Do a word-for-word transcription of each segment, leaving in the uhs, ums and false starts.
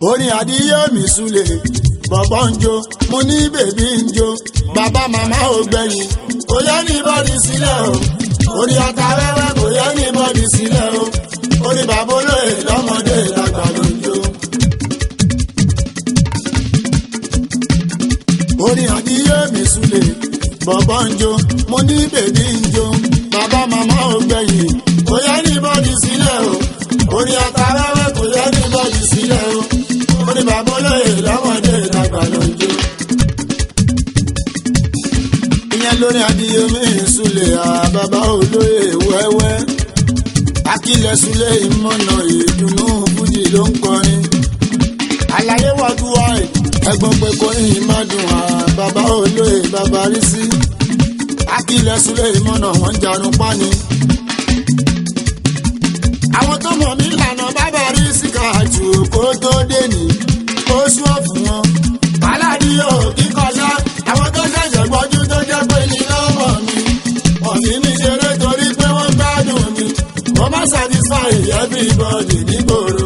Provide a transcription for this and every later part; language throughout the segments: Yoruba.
orin Adéyẹmí Súlè bọ̀bọ̀ ń jó mo ní bèbí ń jó bàbá màmá ò gbẹ̀yìn kò yẹ ní bọ́dì sílẹ̀ o orin Atawẹ́wẹ́ kò yẹ ní bọ́dì sílẹ̀ o orin bàbá olóyè lọ́mọdé lágbà ló ń jó. orin Adéyẹmí Súlè bọ̀bọ̀ ń jó mo ní bèbí ń jó bàbá màmá ò gbẹ̀yìn kò yẹ ní bọ́dì sílẹ̀ o orin Atawẹ́wẹ́ kò yẹ ní bọ́dì sílẹ̀ o orin bàbá olóyè lọ́mọdé lágbà ló ń jó. ìyẹn lórí Adéyẹmí Súlè àbàbá olóyè wẹ́wẹ́ Akílẹ̀ Súlè ìmọ̀nà ìdùnnú fújì ló ń kọrin àlàyé wàdúwà ẹ̀gbọ́n pé kò ní ìmọ̀dùn àbàbá olóyè bàbá rí sí Akílẹ̀ Súlè ìmọ̀nà wọ́n ń jarun pani. àwọn tó mọ̀ mí lànà bàbá rí sí káàtù kó tó dé ní oṣù ọ̀fun wọn aládìyó kíkọ́ṣá àwọn tó ṣẹ̀ṣẹ̀ gbọ́jú tó jẹ́ pé ní lọ́mọ mi wọ́n sì ní ṣeré torí pé wọ́n gbádùn mi wọ́n má satisfy everybody nígboro.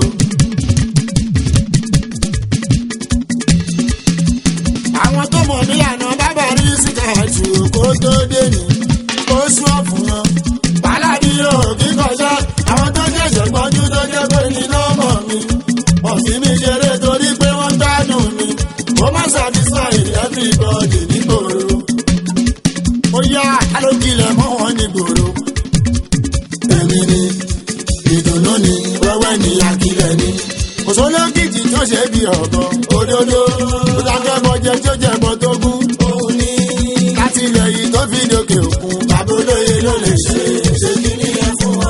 àwọn tó mọ̀ mí lànà bàbá rí sí káàtù kó tó dé ní oṣù ọ̀fun wọn aládìyó kíkọ́ṣá àwọn tó ṣẹ̀ṣẹ̀ gbọ́jú tó jẹ́ pé ní lọ́mọ mi wọ́n sì ní ṣeré torí pé wọ́n gbádùn mi wọ́n má satisfy everybody nígboro. ó yá alókìlẹ̀ mọ́ wọn nígboro. èmi ni ìdùnnú ni wẹ́wẹ́ ni Akílẹ̀ ni. òṣòlókìtì tó ṣe bí ọ̀bọ òdodo ó dákẹ́bọ jẹ tó jẹbọ tó gún. òun ni láti ilẹ̀ yìí tó fi dókè òkun bàbá olóye ló lè ṣe ṣe kí ni ẹ fún wọn.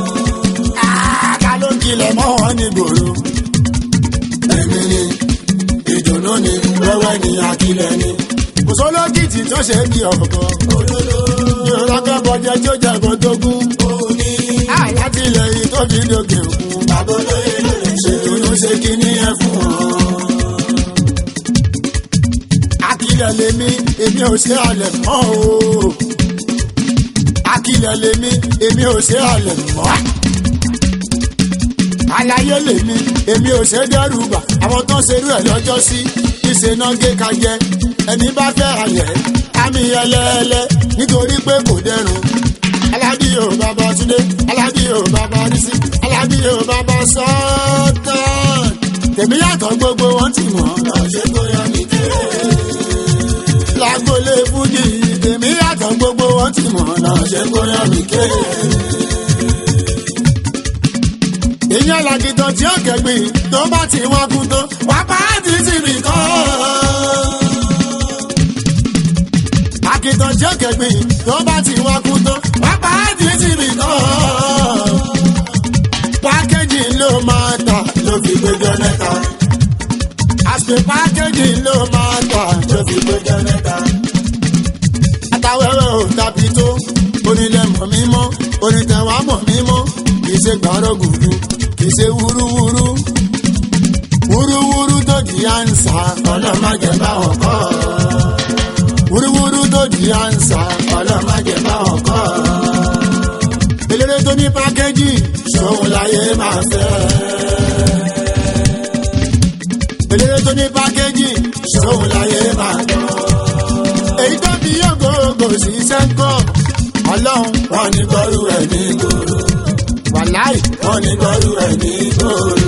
alókìlẹ̀ mọ́ wọn nígboro. èmi ni ìdùnnú ni wẹ́wẹ́ ni Akílẹ̀ ni. òṣòlókìtì tó ṣe bí ọ̀bọ òdodo ó dákẹ́bọ jẹ tó jẹbọ tó gún. òun ni láti ilẹ̀ yìí tó fi dókè òkun bàbá olóye ló lè ṣe ìdùnnú ṣe kí ni ẹ fún wọn. Akílẹ̀ lèmi èmi ò ṣe àlẹ̀ mọ́ o. Akílẹ̀ lèmi èmi ò ṣe àlẹ̀ mọ́. Àlàyé lèmi èmi ò ṣe dẹ́rùbà àwọn tó ń ṣerú ẹ̀ lọ́jọ́ sí ìṣe náà gé ka jẹ ẹni bá fẹ́ àyẹ̀ àmì ẹlẹ́ẹ̀lẹ́ nítorí pé kò dẹrùn. Aládìyó bàbá Túndé Aládìyó bàbá Rísí Aládìyó bàbá Sọ́tàn tèmi yàtọ̀ gbogbo wọn ti mọ̀ lọ́sẹ̀ tó yọ mí kéré. Lágbolé fújì tèmi yàtọ̀ gbogbo wọn ti mọ̀ lọ́sẹ̀ tó yọ mí kéré. ìyẹn làgìtàn tí ó kẹgbìn tó bá ti wá kú tó wá pa á ti ti rìn kọ́. àgìtàn tí ó kẹgbìn tó bá ti wá kú tó wá pa á ti ti rìn kọ́. pákéjì ló máa tà ló fi gbẹjọ mẹ́ta. àṣẹ pákéjì ló máa tà ló fi gbẹjọ mẹ́ta. Atawẹ́wẹ́ ò tàbí tó onílẹ̀ mọ̀ mímọ́ onítẹ̀wá mọ̀ mímọ́ kì í ṣe gbàrọ̀ gùdù kì í ṣe wúrúwúrú wúrúwúrú tó di ànsá ọlọ́mọdé bá wọn kọ́. wúrúwúrú tó di ànsá ọlọ́mọdé bá wọn kọ́. eléré tó ní pákéjì ṣòun láyé máa fẹ́. eléré tó ní pákéjì ṣòun láyé máa fẹ́. èyí tó fi yọ̀gògò sí sẹ́ńkọ̀ ọlọ́run wọn ní gbọ́rú ẹ̀ ní gbòòrò wàláì wọn ní gbọ́rú ẹ̀ ní gbòòrò.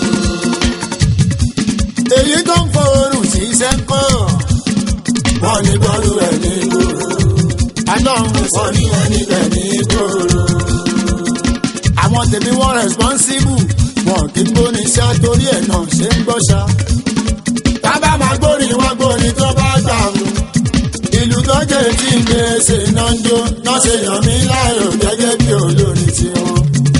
èyí tó ń fòrùn sí sẹ́ńkọ̀ wọn ní gbọ́rú ẹ̀ ní gbòòrò ọlọ́run wọn ní ẹni bẹ̀ ní gbòòrò. àwọn tèmi wọ́n responsible wọn kì í gbóni iṣẹ́ torí ẹ̀ náà ṣe ń gbọ́ṣà. tábà máa gbórin wá gbórin tó bá gbà mú. ìlú tó jẹ́ tí ń gbèsè náà ń jó náà ṣe yàn mí láàyò gẹ́gẹ́ bí olórin tiwọn.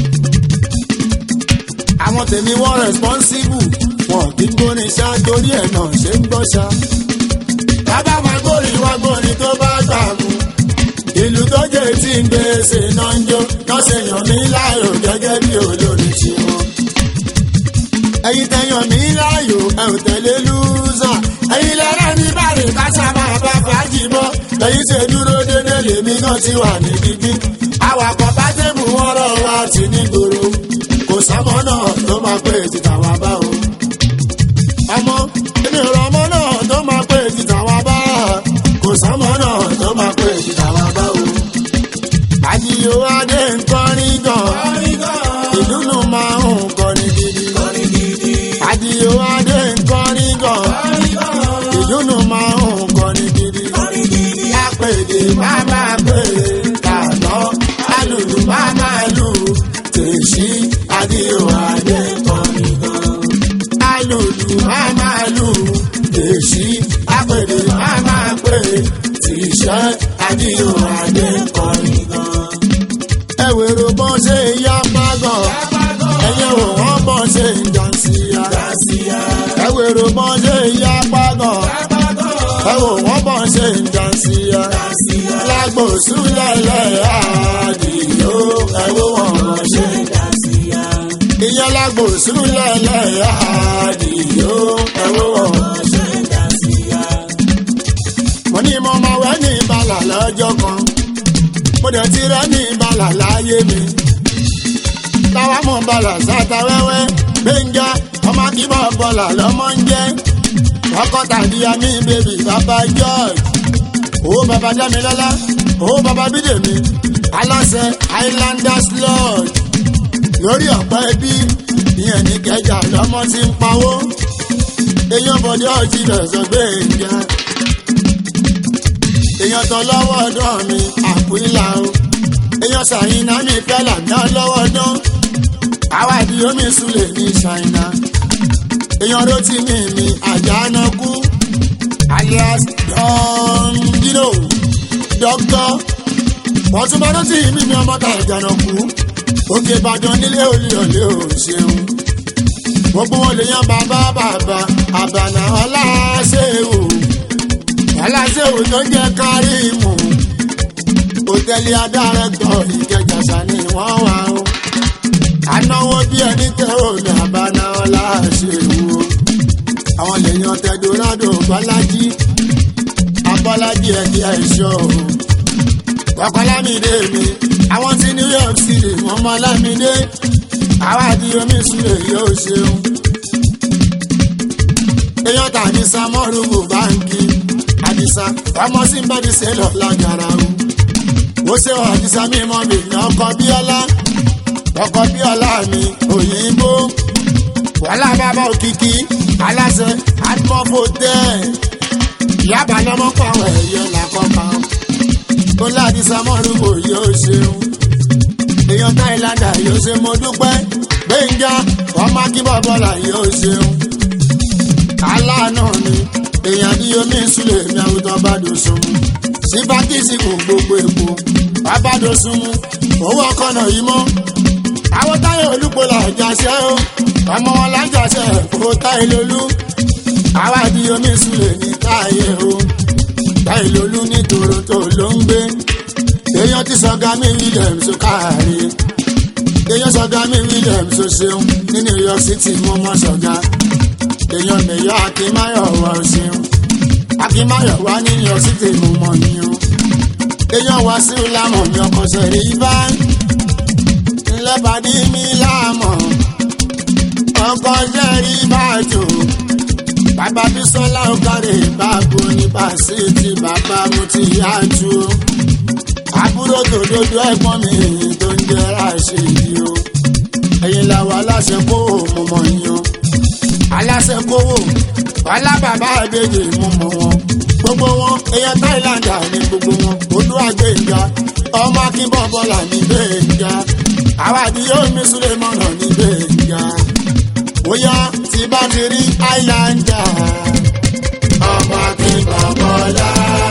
àwọn tèmi wọ́n responsible wọn kì í gbóni iṣẹ́ torí ẹ̀ náà ṣe ń gbọ́ṣà. tábà máa gbórin wá gbórin tó bá gbà mú. ìlú tó jẹ́ tí ń gbèsè náà ń jó náà ṣe yàn mí láàyò gẹ́gẹ́ bí olórin tiwọn. ẹ̀yin tẹ̀yàn mí láàyò ẹ̀ ò tẹ̀lé lúzà. ẹ̀yin lẹ́rẹ́ ní bàrẹ̀ káṣá máa bá fàájì bọ́. ẹ̀yin ṣe dúró dédé lèmi náà ti wà ní dídí. awakọ̀ bá tẹ̀bù wọ́rọ̀ wa ti ní gbòòrò. kò sámọ́ náà tó máa pè títà wá bá o. máa máa pè tàná alùlù máa máa lù tèṣí adìyó adékọ̀ọ́nì gan. alùlù máa máa lù tèṣí apèdè máa máa pè tìṣẹ́ adìyó adékọ̀ọ́nì gan. ẹ̀wèrò bọ́n ṣe yá pàgọ́ ẹ̀yẹ wò wọ́n bọ́n ṣe ń jàǹsíyá. ẹ̀wèrò bọ́n ṣe yá pàgọ́ ẹ wò wọ́n bọ̀ ṣe ń jàǹsíyá. lágbo súlẹ̀lẹ̀ àdìyó ẹ wò wọ́n bọ̀ ṣe ń jàǹsíyá. ìyẹn lágbo súlẹ̀lẹ̀ àdìyó ẹ wò wọ́n bọ̀ ṣe ń jàǹsíyá. mo ní mo máa wẹ́ ní ìbàlà lọ́jọ́ kan mo dẹ̀ ti rẹ́ ní ìbàlà láyé mi. táwa mọ̀ bàlà sáta wẹ́wẹ́ gbẹ̀ngà ọmọ kíbọ̀ bọ̀là lọ́mọ ń jẹ́. ọkọ tàbí àmì bèbí bàbá george owó bàbá dámilọ́lá owó bàbá bídèmí aláṣẹ islanders lodge lórí ọ̀pọ̀ ẹbí ìyẹn ní kẹjà lọ́mọ tí ń pawó èèyàn bọ̀dé ọ̀jì lọ́sọ̀ gbẹ̀ngà èèyàn tán lọ́wọ́ ọdún mi àpòílà o èèyàn ṣàyìnà mi fẹ́lá ní ọlọ́wọ́ ọdún àwàdí omi sùlẹ̀ ní ṣàyìnà èèyàn rotí mi mi àjànàkú alias don dino dókítà wọ́n tún bá rotí mi mi ọmọ ta àjànàkú òkè ìbàdàn nílé olùyọ̀lé ò ṣeun gbogbo wọn lè yan bàbá bàbá àbànà ọláṣẹ́wò ọláṣẹ́wò tó jẹ́ kárìmù òtẹ́lẹ̀ adárẹ́tọ̀ ìkẹjàsá ni wọ́n wà ó anáwó bí ẹni tẹ òní àbáná ọlá ṣèwò àwọn lèèyàn tẹdorado bọ́lájí abọ́lájí ẹ̀dí ẹ̀ṣọ́ ọkọlámídé mi àwọn tí new york city wọ́n mọ lámídé àwọn àti omi súlẹ̀ yóò ṣeun èèyàn tàbí samọ́rùbù báńkì àdìsá ọmọ sí ń bá di sẹ́lọ̀ lágara o ó ṣe wà àdìsá mímọ́ mi ní ọkọ̀ bíọ́lá ọkọ̀ bíọ́lá mi òyìnbó wàhálà bàbá òkìkí aláṣẹ àdìmọ́fòtẹ́ ìyábà lọ́mọ pàwọ̀ ẹ̀yẹ làkọ́kọ́ tó láti samọ́rùbù yóò ṣeun èèyàn táìláńdà yóò ṣe mo dúpẹ́ gbẹ̀ngà ọmọ akíbọ̀ bọ́lá yóò ṣeun aláàánú ni èèyàn ní omi ìsúlẹ̀ mi àwùjọ bá dòsùn sípàkìsì kò gbogbo èkó bàbá dòsùn owó ọkọ̀nà yìí mọ́ àwọn táyà olúpo làjàṣẹ́ o ọmọ wọn lájàṣẹ́ kó táyà lólú àwa di omi ìsúlẹ̀ ní táyà o táyà lólú ní Toronto ló ń gbé èèyàn ti sọ̀gá mi Williams káàrí èèyàn sọ̀gá mi Williams ṣeun ní New York City mo mọ̀ sọ̀gá èèyàn mẹ́yọ́ akínmáyọ̀wá ṣeun akínmáyọ̀wá ní New York City mo mọ̀ ní o èèyàn wá sí lámọ̀ mi ọkọ̀ sẹ̀rí ibà ńlẹ́bàdí mi lámọ̀ ọkọ̀ sẹ̀rí ibà jò bàbá Bísọ́lá ọ̀kadì bàbá oníbàṣẹ ti bàbá mo ti yá ju àbúrò tòdodo ẹ̀gbọ́n mi tó ń jẹ́ Ràṣídì o ẹ̀yin làwọn aláṣẹ kó mo mọ̀ yín o aláṣẹ kówó wàhálà bàbá àbèjì mú mọ wọn gbogbo wọn èèyàn táìláńdà ní gbogbo wọn odò àgbéǹga ọmọ akínbọ̀ bọ́là ní gbéǹga àwàdí yóò mi súlẹ̀ mọ́nà ní gbéǹga bóyá tí bá ti rí àìláńdà ọmọ akínbọ̀ bọ́là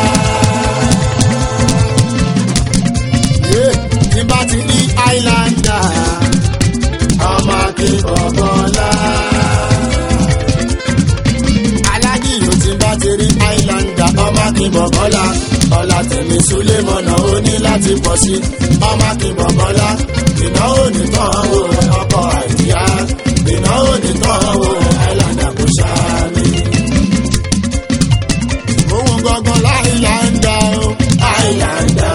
tí bá ti rí àìláńdà ọmọ akínbọ̀ bọ́lá. Tiri Islander ọmọ akínbọ̀ bọ́lá ọ̀la tẹ̀mí Sulemọ̀nà ó ní láti pọ̀ sí ọmọ akínbọ̀ bọ́lá ìnáwó nìkan wò ọkọ̀ àìyá ìnáwó nìkan wò Islander kò ṣáàmì. Òun gangan láìláńdà ó Islander.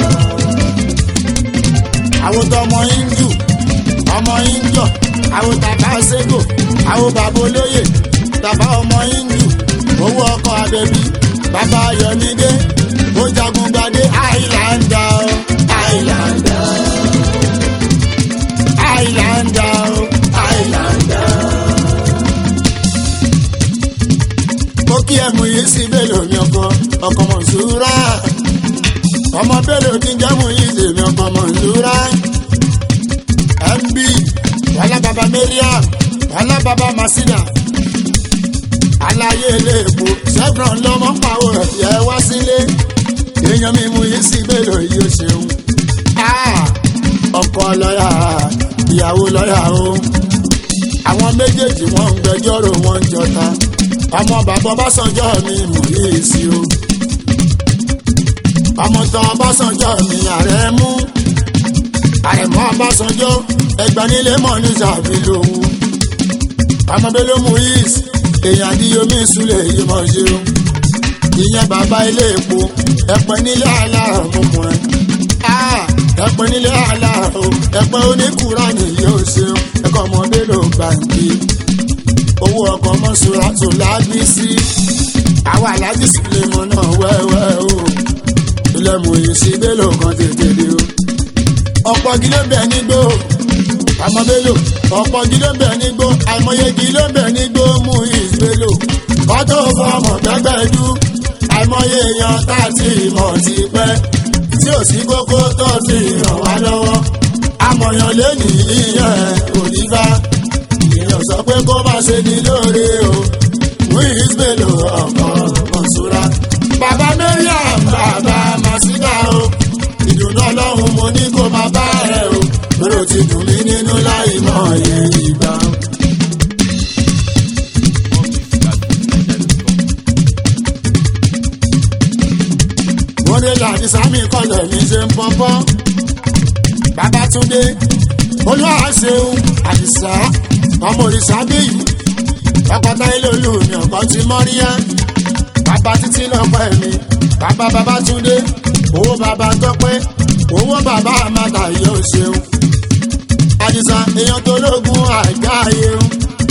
Àwòtọ́ ọmọ Hindu ọmọ Hindu àwòtà bá ṣẹ́gò àwọn bàbá olóyè tàbá ọmọ Hindu owó ọkọ̀ abẹ́bí bàbá Yọmídé ó jagun gbadé Islander Islander Islander Islander. ó kí ẹ̀mú yìí sí bẹ́ẹ̀ lómi ọkọ̀ ọkọ̀ Mọ̀nsúrà ọmọ bẹ́lẹ̀ kí n jẹ́ mú yìí tèmi ọkọ̀ mọ̀ lóra mb wàhálà bàbá Mariam wàhálà bàbá Masina aláyé ilé epo chevron lọmọ pàwọ ẹ wá sílé èèyàn mi mú yìí sí bẹ́lẹ̀ yìí ó ṣeun ọkọ lọ́yà ìyàwó lọ́yà o àwọn méjèèjì wọ́n ń gbẹjọ́rò wọ́n ń jọta ọmọ bàbá Ọbásanjọ́ mi mú yìí sí o ọmọ tán Ọbásanjọ́ mi ààrẹ mú àrẹ̀mọ́ Ọbásanjọ́ ẹgbẹ́ nílé mọ̀ ní sàbí lòun ọmọ bẹ́ẹ̀ ló mú yìí èèyàn àdíyomi ìsúlẹ̀ yìí mọ̀ ṣe o ìyẹn bàbá ilé epo ẹ̀pẹ́ nílé aláàrọ̀ mọ̀mọ́ ẹ̀ ẹ̀pẹ́ nílé aláàrọ̀ ẹ̀pẹ́ oníkùrá nìyí ó ṣe o ẹ̀kọ́ ọmọdé ló gbàǹdì owó ọkọ̀ mọ́ṣúra tó lágbí sí àwọn aláàjì sílẹ̀ mọ́ náà wẹ́wẹ́ o ilẹ̀ mú ìsí bélò kan tètè dé o ọ̀pọ̀ gílé bẹ̀ nígbó àmọ́ bélò ọ̀pọ̀ gílé bẹ̀ nígbó àìmọye gílé bẹ̀ nígbó mú ìsbélò kọ́tò fọmọ gbẹ́gbẹ́dú àìmọye èèyàn tá ti mọ̀ ti pẹ́ tí ò sí kókó tó fi ràn wá lọ́wọ́ amọ̀yàn lé ní ìyẹn òdìbá èèyàn sọ pé kó má ṣe ní lóore o mú ìsbélò ọkọ̀ mọ̀ṣúra bàbá Mariam bàbá Masina o ìdùnnú ọlọ́run mo ní kó máa bá ẹ o lóró ti dùn mí nínú láì mọ̀ iye ìgbà. wọ́n dé láti sámi kọ́lẹ̀ mi ṣe ń pọ́npọ́ Babátúndé Olúwaṣeun Àdìsá ọmọ òrìṣà bíyì ọkọ̀tà ilé olùmí ọkọ̀ ti mọ́ríyá bàbá títí lọ́pẹ́ mi bàbá Babátúndé owó bàbá Tọ́pẹ́ owó bàbá àmàtà yóò ṣeun Àdìsá èèyàn tó lógun àjáyé o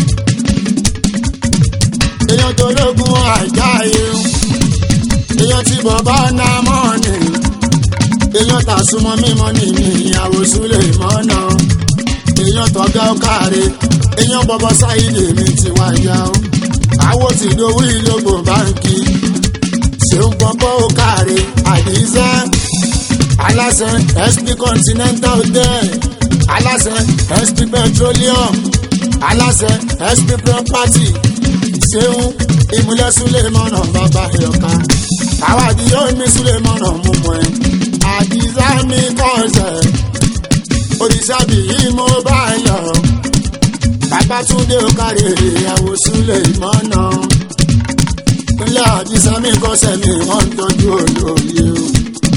èèyàn tó lógun àjáyé o èèyàn tí bọ̀bá ná mọ́ọ̀nì èèyàn tà súnmọ́ mímọ́ ní mi ìyàwó súlẹ̀ mọ́nà èèyàn tọ́gá ọkàrẹ èèyàn bọ̀bọ̀ sáyidé mi ti wáyà o àwo ti dowó ìlógbò báńkì ṣeun pọ́pọ́ ọkàrẹ Àdìsá aláṣẹ S P Continental Hotel aláṣẹ S P Petroleum aláṣẹ S P Property ṣeun ìmúlẹ̀ súlẹ̀ mọ́nà bàbá ẹ̀yọ̀ká àwàdí yóò ní súlẹ̀ mọ́nà mú mọ́ ẹ Àdìsá mi kọ́sẹ̀ òrìṣàbí yìí mo bá yọ Babátúndé ọkàrẹ ìyàwó súlẹ̀ mọ́nà ilé Àdìsá mi kọ́sẹ̀ mi wọ́n ń tọ́jú olóye o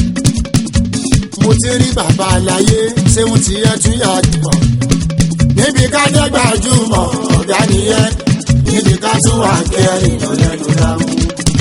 mo ti rí bàbá àlàyé ṣé wọ́n ti yẹ tún yàtọ̀ níbi ká jẹ́ gbajúmọ̀ ọ̀gá nìyẹn níbi ká tún wà kẹrin lọ́lẹ́nu dáhùn.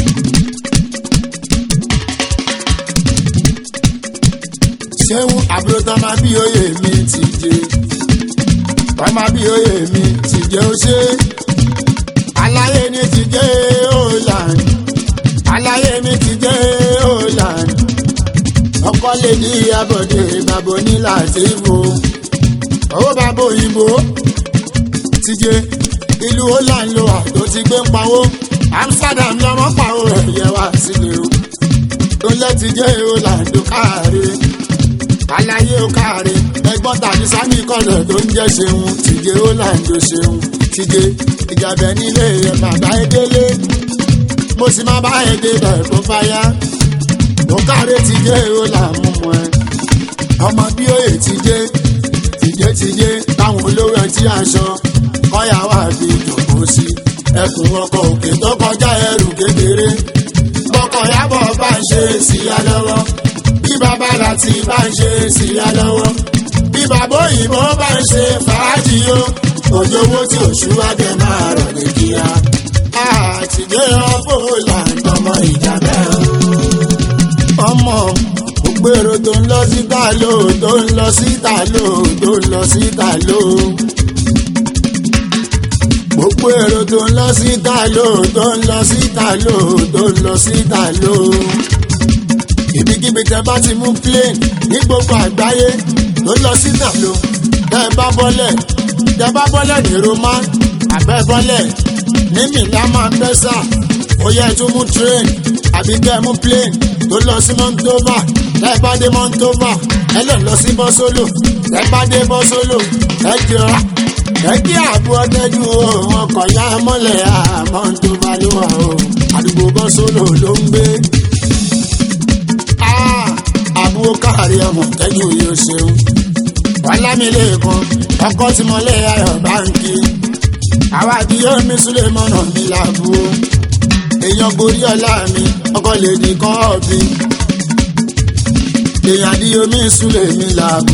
ṣéun àbúrò tán máa bí oyè mi ti jẹ wọ́n máa bí oyè mi ti jẹ ó ṣe aláyé ní ti jẹ Holland aláyé mi ti jẹ Holland ọkọ lè ní abọ̀dé bàbá onílà tí mo owó bàbá òyìnbó ti jẹ ìlú Holland ló wà tó ti gbé ń pawó Amsterdam lọ́mọ pàwó rẹ̀ yẹ wá sílé o tó lẹ́ti jẹ́ Holland káàrí aláyé ó káàrí ẹgbọ́n tàbí sámi kọ́lẹ̀ tó ń jẹ́ ṣeun ti jẹ́ Holland ó ṣeun ti jẹ́ ìjàbẹ̀ nílé rẹ̀ bàbá ẹdẹ́lé mo sì máa bá ẹdẹ bẹ̀ kó fáyà ó káàrí ti jẹ́ Holland mú mọ́ ẹ ọmọ bí òye ti jẹ́ ti jẹ́ ti jẹ́ táwọn olówó ẹtí aṣọ kọ́yà wà bí ìjòkó sí ẹkùn ọkọ̀ òkè tó kọjá ẹrù kékeré bọ́kọ̀ yábọ̀ bá ń ṣe síyá lọ́wọ́ bí bàbá láti bá ń ṣe síyá lọ́wọ́ bí bàbá òyìnbó bá ń ṣe fàájì yó òjò owó tí òṣù wájẹ máa rọ̀ ní kíá àtìgbé ọ̀pọ̀ làǹtọ̀mọ ìjà bẹ́ẹ̀ ọmọ ògbèrò tó ń lọ síta ló tó ń lọ síta ló tó ń lọ síta ló gbogbo èrò tó ń lọ síta ló tó ń lọ síta ló tó ń lọ síta ló ibikíbi tẹ bá ti mú plane ní gbogbo àgbáyé tó ń lọ síta ló tẹ bá bọ́lẹ̀ tẹ bá bọ́lẹ̀ ní Roma àbẹ́ bọ́lẹ̀ ní Milan Manchester ó yẹ tó mú train àbí kẹ́ mú plane tó lọ sí Moldova ẹ bá dé Montova ẹ lè lọ sí bọ́sọ́lò ẹ bá dé bọ́sọ́lò ẹ jọ ẹ kí àbú ọtẹ́jú o wọn kọ̀ ya mọ́lẹ̀ à Montova ló wà o àdúgbò bọ́sọ́lò ló ń gbé. àbúrò káàrí ọmọ tẹ́jú yóò ṣeun ọlámilẹ́kan ọkọ tí mọ́lẹ̀ ayọ̀ báńkì àwa bí omi súlẹ̀ mọ́nà mi làbúrò èèyàn gorí ọlá mi ọkọ lè ní kọ́ ọ̀bí èèyàn di omi súlẹ̀ mi làbú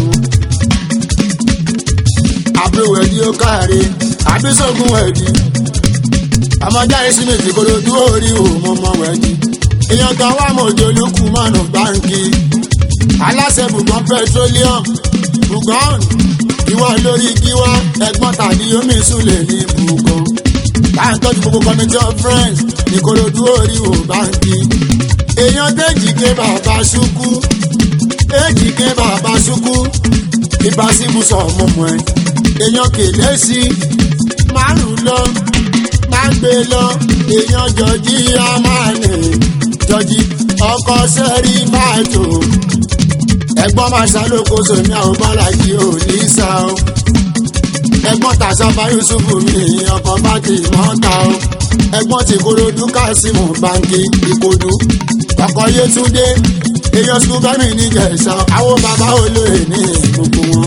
àbúrò ẹ̀dí ó káre àbísọ̀gùn ẹ̀dí ọmọdé àìsí méjì kó ló dúró orí òun ọmọ ẹ̀dí èèyàn kan wà mọ̀jọ olókùn mọ́nà báńkì aláṣẹ bùgbọ́n petroleum bùgbọ́n ìwọ lórí kíwá ẹ̀gbọ́n tàbí omi súlẹ̀ ní bùgbọ́n bá ń tọ́jú gbogbo committee of friends ìkòròdú orí ò báńkì èèyàn déjì ké bàbá ṣúkú déjì ké bàbá ṣúkú ìbásíbùsọ̀ ọmọọmọ ẹ èèyàn kèlé sí márùn lọ máa gbé lọ èèyàn jọjí amáàlè jọjí ọkọ sẹ́rí bàjò ẹ̀gbọ́n máa ṣàlókòsò ní àwọn bọ́lájì ò ní sá o ẹ̀gbọ́n tàṣàbá Yusufu mi ọkọ̀ bá ti mọ́ta o ẹ̀gbọ́n ti Kòròdú Kásímù báńkì Ìkòdú ọkọ̀ Yétúndé èèyàn sùkúl bẹ́mì ní Ìjẹ̀ṣà àwọn bàbá olóyè ní gbogbo wọn.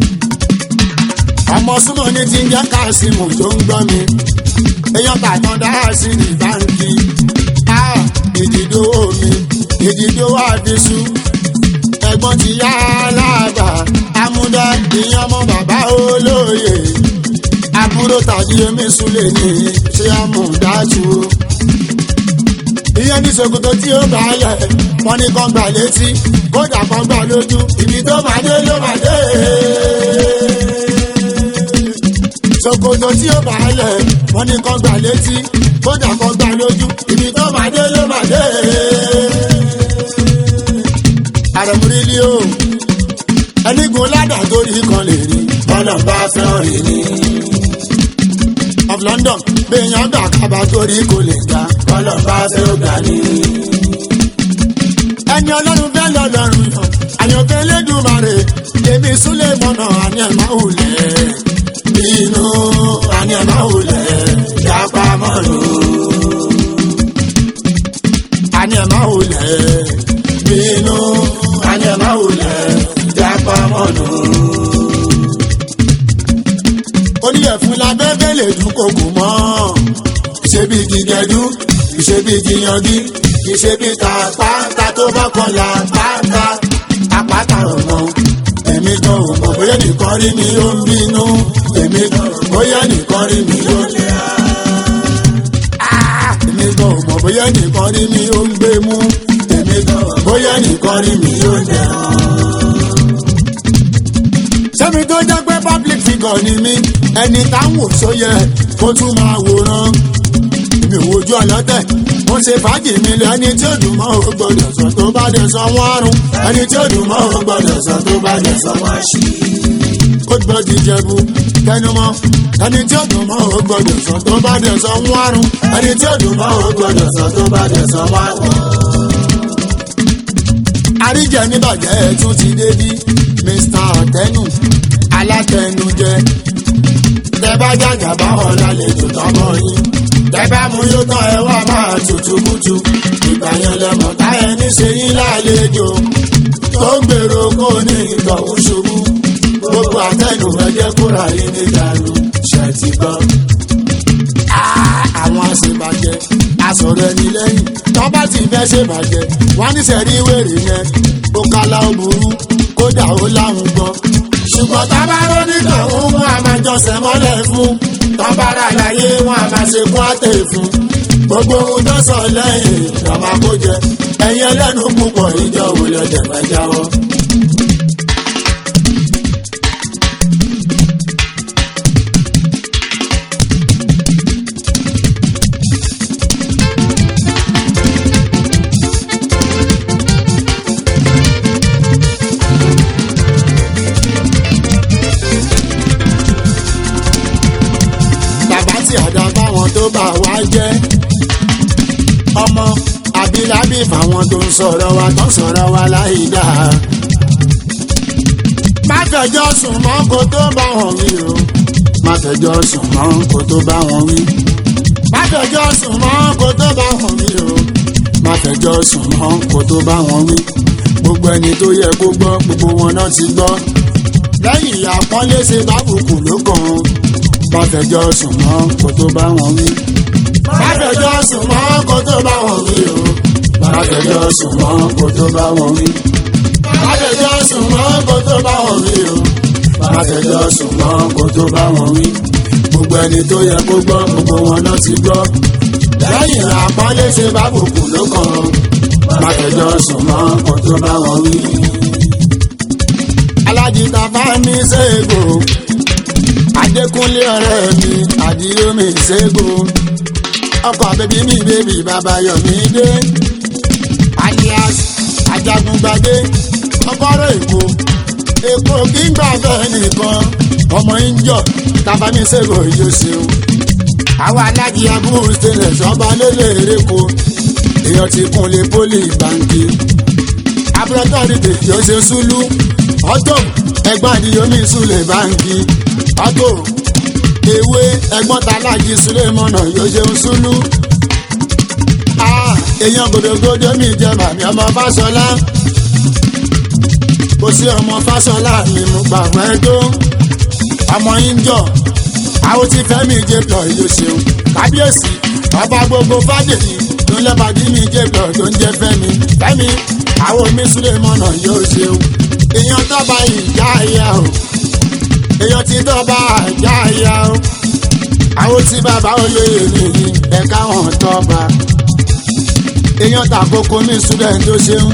ọmọ súnmọ́ ní ti ń jẹ́ Kásímù tó ń gbọ́ mi èèyàn tàtàn dáhà sí ní báńkì ìdìdówó mi ìdìdówó àdìsú ẹ̀gbọ́n ti yá aláàbà amúdá ìyẹn ọmọ bàbá olóyè àbúrò tàbí omi súlẹ̀ ní ṣé amúdájú ìyẹn ní ṣòkòtò tí ó bá yẹ wọn ní kan gbà létí kódà kan gbà lójú ibi tó máa dé ló máa dé ṣòkòtò tí ó bá yẹ wọn ní kan gbà létí kódà kan gbà lójú ibi tó máa dé ló máa dé. àrẹ̀múrílì o ẹnigun ládàá torí kan lè rí ọlọ́run bá fẹ́ràn rí ni. of London gbẹ̀yàn gbà kábà torí kò lè ga ọlọ́run bá fẹ́ràn gbà ní. ẹni ọlọ́run fẹ́ lọ́lọ́run yàn àyànfẹ́ lẹ́dùnmarè èmi súlẹ̀ mọ́nà àní ẹ̀ máa wulẹ̀ inú àní ẹ̀ máa wulẹ̀ jápa mọ́nù àní ẹ̀ máa wulẹ̀ inú àní ẹ̀ máa wulẹ̀ jápa mọ́nù. oníyẹ̀ fún lábẹ́bẹ́ lè dún kòkò mọ́ ìṣe bí gígẹ́dú ìṣe bí gíyanjú ìṣe bí tàpátá tó bá kọlà pátá àpáta ọ̀nà. èmi gan ò mọ̀ bóyá nìkan rí mi ó ń bínú èmi gan bóyá nìkan rí mi ó ń lé èmi gan ò mọ̀ bóyá nìkan rí mi ó ń gbé mú èmi gan bóyá nìkan rí mi ó ń lé sẹ́mi tó jẹ́ pé public figure ni mí ẹni táwọn sóyẹ kó tún máa wòran mi ò wojú ọlọ́tẹ̀ mo ṣe fàájì mi lọ ẹni tí ó dùn mọ́ ò gbọ́dọ̀ sọ tó bá dẹ̀ sọ wọ́n àrùn ẹni tí ó dùn mọ́ ò gbọ́dọ̀ sọ tó bá dẹ̀ sọ wọ́n àṣì. ó gbọ́ jíjẹ̀bù tẹnumọ́ ẹni tí ó dùn mọ́ ò gbọ́dọ̀ sọ tó bá dẹ̀ sọ wọ́n àrùn ẹni tí ó dùn mọ́ ò gbọ́dọ̀ sọ tó bá dẹ̀ sọ wọ́n àrùn. àríjẹ níbàjẹ́ tún ti dé bí Mister Àtẹnu alátẹnujẹ tẹ bá jàjà báwọn lálejò tọmọ yín tẹ bá mú yóò tán ẹ wá máa tutù kùtù ìgbà yẹn lẹmọ táyẹ ní ṣe yín lálejò tó ń gbèrò kó ní ìtọ̀hún ṣubú gbogbo Àtẹnu ẹjẹ kóra yín ní ìdàrú ṣe ti gbọ́. àwọn àṣebàjẹ́ àsọ̀rọ̀ ẹni lẹ́yìn tọ́ bá ti fẹ́ ṣèbàjẹ́ wọ́n ní sẹ́rí wèrè yẹn ó kálá ó burú kódà ó láwọn gbọ́. ṣùgbọ́n tábà rọ́ nígbà wọn wọn a máa jọsẹ̀ mọ́lẹ̀ fún tọ́bárà láyé wọn a máa ṣe kún àtẹ̀ fún gbogbo ohun tó sọ lẹ́yìn lọ́mọ kó jẹ ẹ̀yin ẹlẹ́nu púpọ̀ ìjọ wò lọ́dẹ̀ máa jáwọ́. tó bá wá jẹ́ ọmọ àbí lábí fáwọn tó ń sọ̀rọ̀ wa tó ń sọ̀rọ̀ wa láì dáa. má fẹjọ́ sùn mọ́ kó tó bá wọn wí o. má fẹjọ́ sùn mọ́ kó tó bá wọn wí. má fẹjọ́ sùn mọ́ kó tó bá wọn wí o. má fẹjọ́ sùn mọ́ kó tó bá wọn wí. gbogbo ẹni tó yẹ kó gbọ́ gbogbo wọn náà ti gbọ́. lẹ́yìn àpọ́nlé ṣe bábùkù ló kàn. má fẹjọ́ sùn mọ́ kó tó bá wọn wí. má fẹjọ́ sùn mọ́ kó tó bá wọn wí o. má fẹjọ́ sùn mọ́ kó tó bá wọn wí. má fẹjọ́ sùn mọ́ kó tó bá wọn wí o. má fẹjọ́ sùn mọ́ kó tó bá wọn wí. gbogbo ẹni tó yẹ kó gbọ́ gbogbo wọn náà ti gbọ́. lẹ́yìn àpọ́nlé ṣe bábùkù ló kàn. má fẹjọ́ sùn mọ́ kó tó bá wọn wí. alájìta fámi ṣègò adékúnlé ọ̀rẹ́ mi àdìyó mi ṣègò ọkọ̀ bèbí mi bèbí bàbá yọ̀mí dé alias ajagungbadé ọkọ̀rọ̀ èkó èkó kí n gbà bẹ́ẹ̀ nìkan ọmọ ìjọ tàbámi ṣègò yóò ṣeun. àwọn alájí abúrú tẹ́lẹ̀ sọ́ba lélẹ̀ èkó èèyàn ti kúnlé pólì báńkì abúlọ́tọ́rì tèjì ó ṣe súlú ọ̀tọ̀ ẹ̀gbọ́n àdìyómi súlẹ̀ báńkì ọ̀tọ̀ ewé ẹ̀gbọ́n talájí sulemọ̀nà yóò ṣeun súlú. èèyàn gòdògòdò mi jẹ màmí ọmọ fásọlá kò sí ọmọ fásọlá mi mú gbàgbọ́ ẹ tó ọmọ ìjọ àwọn tí fẹ́mi jẹ pọ̀ yóò ṣeun kábíyèsí ọba gbogbo fàdèyí tó lẹ́bàdí mi jẹ́ pọ̀ tó ń jẹ́ fẹ́mi fẹ́mi àwọn mi sulemọ̀nà yóò ṣeun. èèyàn tọ́ba ìjà ẹ̀yà o èèyàn ti tọ́ba ìjà ẹ̀yà o àwọn tí bàbá olóyè nìyí ẹ̀ka wọn tọ́ba èèyàn tàkókò mi student tó ṣeun.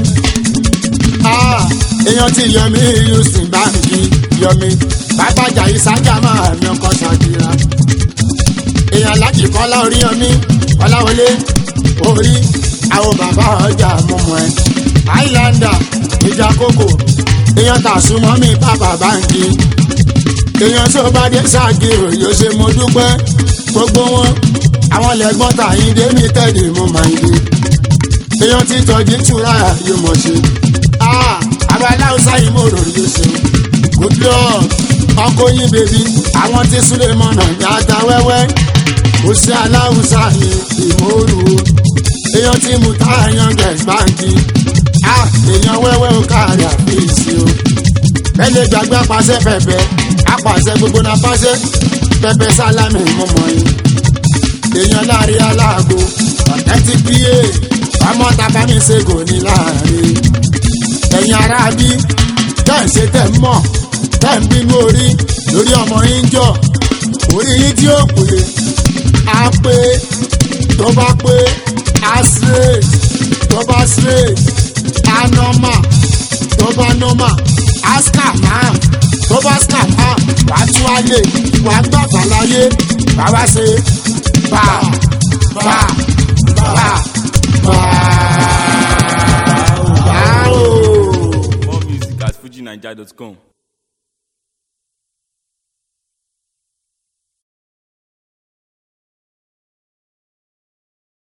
èèyàn ti yọmí houston báńkì yọmí bàbájà ìsájà máa mi ọkọ ṣàkíyà. èèyàn láti kọ́lá orí yọmí kọ́láwọlé orí àwọn bàbá ọjà mọ̀mọ́ ẹ̀ highlander ìjà kókò èèyàn tàṣùmọ́ mi bàbá báńkì èèyàn tó bá dé ṣáàgìrò yóò ṣe mo dúpẹ́ gbogbo wọn àwọn lẹ́gbọ́n tàyíndé mi tẹ̀lé mo máa ń gbé èèyàn ti tọ́jú túra yóò mọ̀ ṣe àwọn aláwùsá yìí mo rò yóò ṣe good luck ọkọ yín bèbí àwọn tí sulemọ̀nà yàtà wẹ́wẹ́ ó ṣe aláwùsá yìí ìmòrò èèyàn tí mo ta èèyàn gẹ̀ẹ́sì báńkì èèyàn wẹ́wẹ́ ó káàrí àfíìsì o ẹlẹ́ gbàgbé apàṣẹ pẹpẹ apàṣẹ gbogbo náà pàṣẹ pẹpẹ sálámì mọ́mọ́ yìí èèyàn láàrin aláàgó ọ̀tẹ́ ti píye ọmọ tàbámi ṣègò ní láàrin ẹ̀yìn ara bí tẹ́ ń ṣe tẹ́ ń mọ̀ tẹ́ ń bínú orí lórí ọmọ yín jọ orí yín tí ó pè á pé tó bá pé á straight tó bá straight á normal tó bá normal á scam tó bá scam wà á tú ayé wà á gbàgbà láyé wà wá ṣe bá bá bá bá. More music at fuji naija dot com.